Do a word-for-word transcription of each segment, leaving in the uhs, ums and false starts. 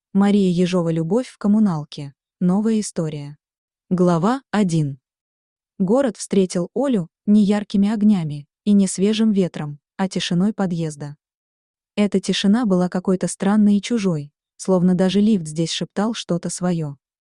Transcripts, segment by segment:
Мария Ежова «Любовь в коммуналке». Новая история. Глава один. Город встретил Олю не яркими огнями и не свежим ветром, а тишиной подъезда. Эта тишина была какой-то странной и чужой, словно даже лифт здесь шептал что-то свое.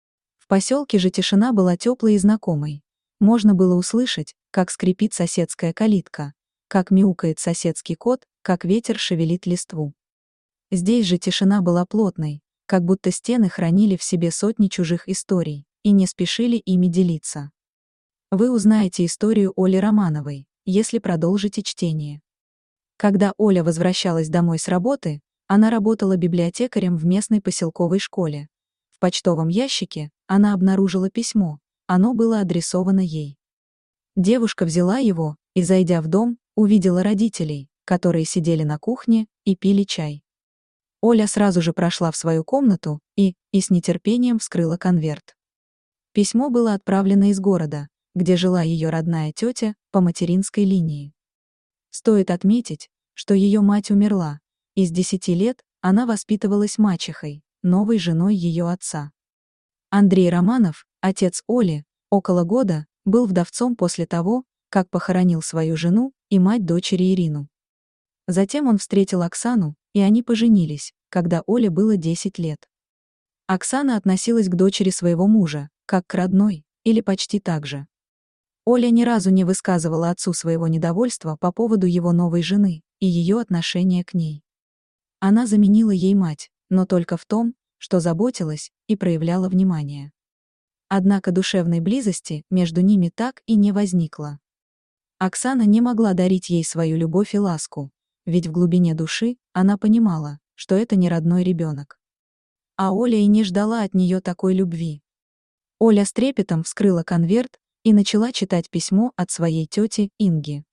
В поселке же тишина была теплой и знакомой. Можно было услышать, как скрипит соседская калитка, как мяукает соседский кот, как ветер шевелит листву. Здесь же тишина была плотной, как будто стены хранили в себе сотни чужих историй и не спешили ими делиться. Вы узнаете историю Оли Романовой, если продолжите чтение. Когда Оля возвращалась домой с работы, она работала библиотекарем в местной поселковой школе. В почтовом ящике она обнаружила письмо, оно было адресовано ей. Девушка взяла его и, зайдя в дом, увидела родителей, которые сидели на кухне и пили чай. Оля сразу же прошла в свою комнату и, и с нетерпением вскрыла конверт. Письмо было отправлено из города, где жила ее родная тетя по материнской линии. Стоит отметить, что ее мать умерла, и с десяти лет она воспитывалась мачехой, новой женой ее отца. Андрей Романов, отец Оли, около года, был вдовцом после того, как похоронил свою жену и мать дочери Ирину. Затем он встретил Оксану, и они поженились, когда Оле было десять лет. Оксана относилась к дочери своего мужа, как к родной, или почти так же. Оля ни разу не высказывала отцу своего недовольства по поводу его новой жены и ее отношения к ней. Она заменила ей мать, но только в том, что заботилась и проявляла внимание. Однако душевной близости между ними так и не возникло. Оксана не могла дарить ей свою любовь и ласку, ведь в глубине души она понимала, что это не родной ребенок. А Оля и не ждала от нее такой любви. Оля с трепетом вскрыла конверт и начала читать письмо от своей тети Инги.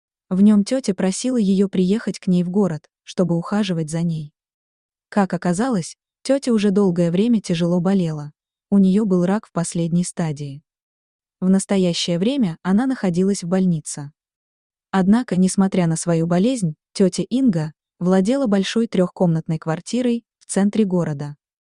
В нем тетя просила ее приехать к ней в город, чтобы ухаживать за ней. Как оказалось, тетя уже долгое время тяжело болела, у нее был рак в последней стадии. В настоящее время она находилась в больнице. Однако, несмотря на свою болезнь, тетя Инга владела большой трехкомнатной квартирой в центре города.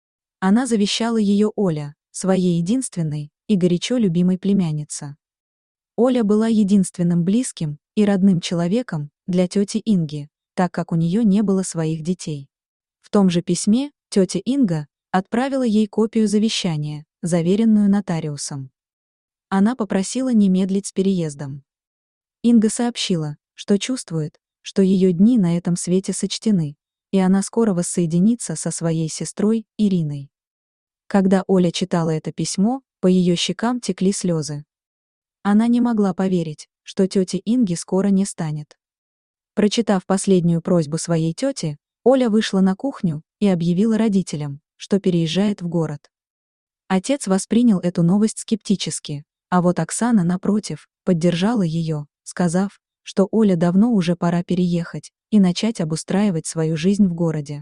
Она завещала ее Оля, своей единственной и горячо любимой племяннице. Оля была единственным близким и родным человеком для тети Инги, так как у нее не было своих детей. В том же письме тетя Инга отправила ей копию завещания, заверенную нотариусом. Она попросила не медлить с переездом. Инга сообщила, что чувствует, что ее дни на этом свете сочтены, и она скоро воссоединится со своей сестрой Ириной. Когда Оля читала это письмо, по ее щекам текли слезы. Она не могла поверить, что тети Инги скоро не станет. Прочитав последнюю просьбу своей тети, Оля вышла на кухню и объявила родителям, что переезжает в город. Отец воспринял эту новость скептически, а вот Оксана, напротив, поддержала ее, сказав, что Оля давно уже пора переехать и начать обустраивать свою жизнь в городе.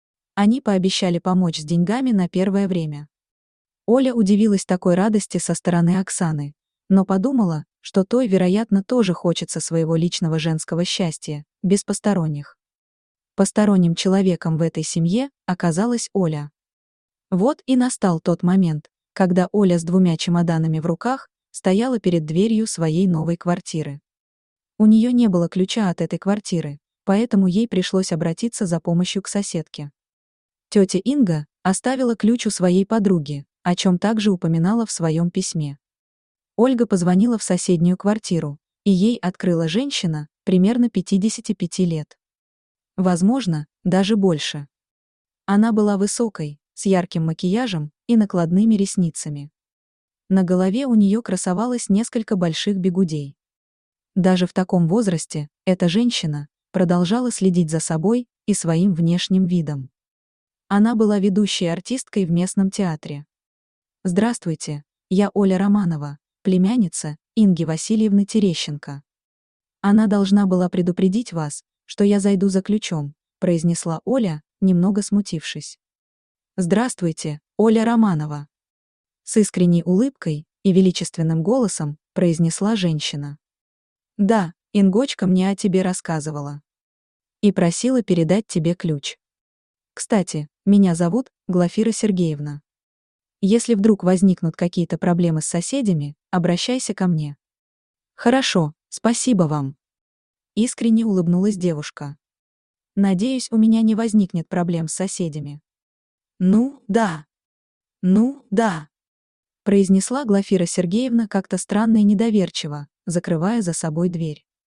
Они пообещали помочь с деньгами на первое время. Оля удивилась такой радости со стороны Оксаны, но подумала, что той, вероятно, тоже хочется своего личного женского счастья, без посторонних. Посторонним человеком в этой семье оказалась Оля. Вот и настал тот момент, когда Оля с двумя чемоданами в руках стояла перед дверью своей новой квартиры. У нее не было ключа от этой квартиры, поэтому ей пришлось обратиться за помощью к соседке. Тетя Инга оставила ключ у своей подруги, о чем также упоминала в своем письме. Ольга позвонила в соседнюю квартиру, и ей открыла женщина, примерно пятидесяти пяти лет. Возможно, даже больше. Она была высокой, с ярким макияжем и накладными ресницами. На голове у нее красовалось несколько больших бигудей. Даже в таком возрасте эта женщина продолжала следить за собой и своим внешним видом. Она была ведущей артисткой в местном театре. «Здравствуйте, я Оля Романова, племянница Инги Васильевны Терещенко. Она должна была предупредить вас, что я зайду за ключом», произнесла Оля, немного смутившись. «Здравствуйте, Оля Романова», с искренней улыбкой и величественным голосом произнесла женщина. «Да, Ингочка мне о тебе рассказывала. И просила передать тебе ключ. Кстати, меня зовут Глафира Сергеевна. Если вдруг возникнут какие-то проблемы с соседями, обращайся ко мне. Хорошо, спасибо вам. Искренне улыбнулась девушка. Надеюсь, у меня не возникнет проблем с соседями. Ну, да. Ну, да. Произнесла Глафира Сергеевна как-то странно и недоверчиво, закрывая за собой дверь.